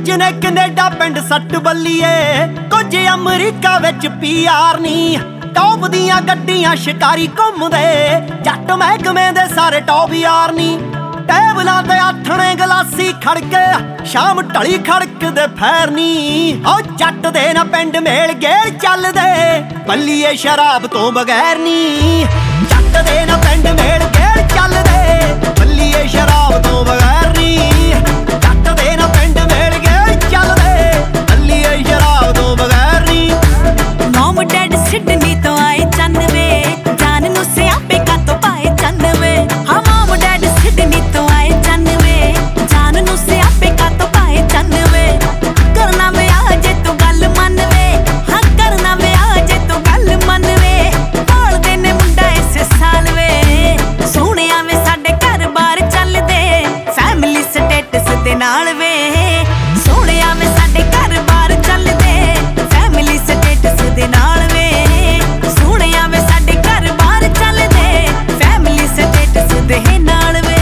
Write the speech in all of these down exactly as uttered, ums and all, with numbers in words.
ਨੇ ਕੈਨੇਡਾ ਪਿੰਡ ਸੱਟ ਬੱਲੀਏ, ਕੁਝ ਅਮਰੀਕਾ ਵਿੱਚ ਪੀ ਆਰ ਨੀ। ਟੌਪ ਦੀਆਂ ਗੱਡੀਆਂ ਸ਼ਿਕਾਰੀ ਘੁੰਮਦੇ, ਜੱਟ ਮਹਿਕਮੇ ਦੇ ਸਾਰੇ ਟੌਪ ਯਾਰ ਨੀ। ਟੇਬਲਾਂ ਤੇ ਆਥਣੇ ਗਲਾਸੀ ਖੜਕੇ, ਸ਼ਾਮ ਢਲੀ ਖੜਕਦੇ ਫੈਰ ਨੀ। ਓ ਜੱਟ ਦੇ ਨਾ ਪਿੰਡ ਮੇਲ ਗੇਲ ਚੱਲਦੇ, ਬੱਲੀਏ ਸ਼ਰਾਬ ਤੋਂ ਬਗੈਰ ਨੀ। ਜੱਟ ਦੇ ਨਾ ਪਿੰਡ ਮੇਲ ਗੇਲ ਚੱਲਦੇ, ਬੱਲੀਏ ਸ਼ਰਾਬ ਤੋਂ ਬਗੈਰ ਨੀ। ਜੱਟ ਦੇ ਨਾ ਪਿੰਡ ਮੇਲ ਗੇਲ ਚੱਲਦੇ, ਬੱਲੀਏ ਸ਼ਰਾਬ ਤੋਂ ਬਗੈਰ ਨੀ। ਮਮ ਡੈਡ ਸਿਡਨੀ ਤੋਂ ਆਏ ਚੰਨਵੇ, ਜਾਨ ਨੂੰ ਸਿਆਪੇ ਕਾ ਤੋਂ ਪਾਏ ਚੰਨਵੇ। ਹਾਂ ਮਮ ਡੈਡ ਸਿਡਨੀ ਤੋਂ ਆਏ ਚੰਨਵੇ, ਜਾਨ ਨੂੰ ਸਿਆਪੇ ਕਾ ਤੋਂ ਪਾਏ ਚੰਨਵੇ। ਕਰਨਾ ਵਿਆਹ ਜੇ ਤੂੰ ਗੱਲ ਮੰਨਵੇ, ਹਾਂ ਕਰਨਾ ਵਿਆਹ ਜੇ ਤੂੰ ਗੱਲ ਮੰਨਵੇ। ਭਾਲਦੇ ਨੇ ਮੁੰਡਾ ਇਸ ਸਾਲ ਵੇ, ਸੋਹਣਿਆ ਵੇ ਸਾਡੇ ਘਰ ਬਾਰ ਚੱਲਦੇ, ਫੈਮਿਲੀ ਸਟੇਟਸ ਦੇ ਨਾਲ ਵੇ। ਸੋਹਣਿਆ ਵੇ ਸਾਡੇ ਘਰ ਬਾਰ ਚੱਲਦੇ, ਫੈਮਿਲੀ ਸਟੇਟਸ ਦੇ ਨਾਲ ਵੇ। ਸੋਹਣਿਆ ਵੇ ਸਾਡੇ ਘਰ ਬਾਰ ਚੱਲਦੇ, ਫੈਮਿਲੀ ਸਟੇਟਸ ਦੇ ਨਾਲ ਵੇ।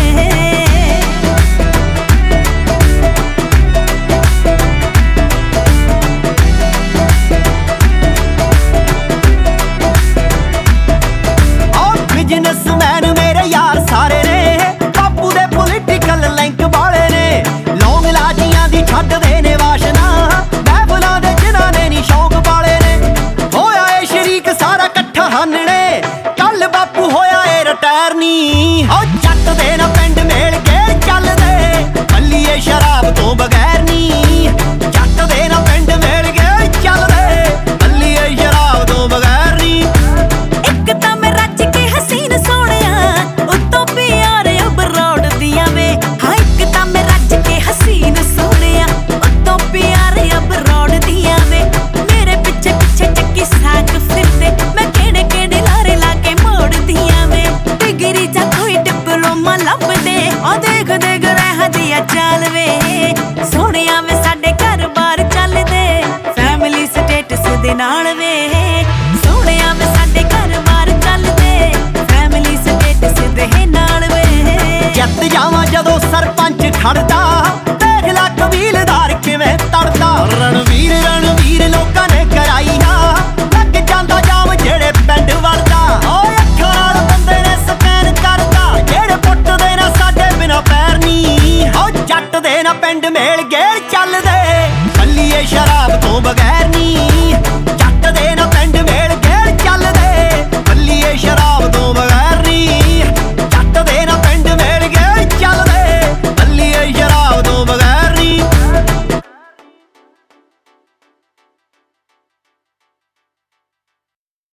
ਬਿਜ਼ਨਸਮੈਨ ਮੇਰੇ ਯਾਰ ਸਾਰੇ ਨੇ, ਬਾਪੂ ਦੇ ਪੋਲੀਟੀਕਲ ਲਿੰਕ ਵਾਲੇ ਨੇ। ਲੌਂਗ ਲਾਜੀਆਂ ਦੀ ਛੱਡਦੇ ਨੇ ਵਾਸ਼ਨਾ, ਮਹਿਫਲਾਂ ਦੇ ਜਿਨ੍ਹਾਂ ਨੇ ਨੀ ਸ਼ੌਂਕ ਵਾਲੇ ਨੇ। ਹੋਇਆ ਏ ਸ਼ਰੀਕ ਸਾਰਾ ਇਕੱਠਾ ਹਾਨਣੇ, ਕੱਲ ਬਾਪੂ ਹੋਇਆ ਏ ਰਿਟਾਇਰ ਨੀ। ਓ ਜੱਟ ਦੇ ਨਾ ਪਿੰਡ ਮੇਲ ਗੇਲ ਚੱਲਦੇ, ਬੱਲੀਏ ਸ਼ਰਾਬ ਤੋਂ ਬਗੈਰ ਨੀ। ਜੱਟ ਦੇ ਨਾ ਪਿੰਡ ਮੇਲ ਗੇਲ ਚੱਲਦੇ, ਬੱਲੀਏ ਸ਼ਰਾਬ ਤੋਂ ਬਗੈਰ ਨੀ। ਇੱਕ ਤਾਂ ਮੈਂ ਰੱਜ ਕੇ ਹਸੀਨ ਸੋਹਣਿਆ, ਉੱਤੋਂ ਪਿਆਰ ਅਬਰੋਡ ਦੀਆਂ ਵੇ। ਹਾਂ ਇੱਕ ਤਾਂ ਮੈਂ ਰੱਜ ਕੇ ਹਸੀਨ ਸੋਹਣਿਆ, ਉੱਤੋਂ ਪਿਆਰ ਅਬਰੋਡ ਦੀਆਂ ਵੇ। ਮੇਰੇ ਪਿੱਛੇ ਪਿੱਛੇ ਚੱਕੀ ਸਾਕ ਫਿਰਦੇ, ਮੈਂ ਕਿਹੜੇ ਕਿਹੜੇ ਲਾਰੇ ਲਾ ਕੇ ਮੋੜਦੀਆਂ ਵੇ। ਡਿਗਰੀ ਜਾਂ ਕੋਈ ਡਿਪਲੋਮਾ ਲੱਭਦੇ, ਆ ਦੇਖ ਦੇਖ ਰਹਿ ਦੀਆ ਚਾਲ ਵੇ। ਸੋਹਣਿਆ ਵੇ ਸਾਡੇ ਘਰ ਬਾਰ ਚੱਲਦੇ, ਫੈਮਿਲੀ ਸਟੇਟਸ ਦੇ ਨਾਲ ਵੇ। ਸੋਹਣਿਆ ਵੇ ਸਾਡੇ ਘਰ ਬਾਰ ਚੱਲਦੇ, ਫੈਮਿਲੀ ਸਟੇਟਸ ਦੇ ਨਾਲ ਵੇ। ਜਿੱਤ ਜਾਵਾਂ ਜਦੋਂ ਸਰਪੰਚ ਖੜਦਾ, ਦੇਖ ਲੈ ਕਬੀਲਦਾਰ ਕਿਵੇਂ ਤੜਦਾ। ਰਣਵੀਰ ਰਣਵੀਰ ਲੋਕਾਂ ਨੇ ਕਰਾਈ ਨਾ, ਲੱਗ ਜਾਂਦਾ ਜਾਮ ਜਿਹੜੇ ਪਿੰਡ ਵੜਦਾ। ਓਏ ਅੱਖਾਂ ਨਾਲ ਬੰਦੇ ਨੇ ਸਕੈਨ ਕਰਦਾ, ਜਿਹੜੇ ਪੁੱਟਦੇ ਨਾ ਸਾਡੇ ਬਿਨਾ ਪੈਰ ਨੀ। ਓ ਜੱਟ ਦੇ ਨਾ ਪਿੰਡ ਮੇਲ ਗੇਲ ਚੱਲਦੇ,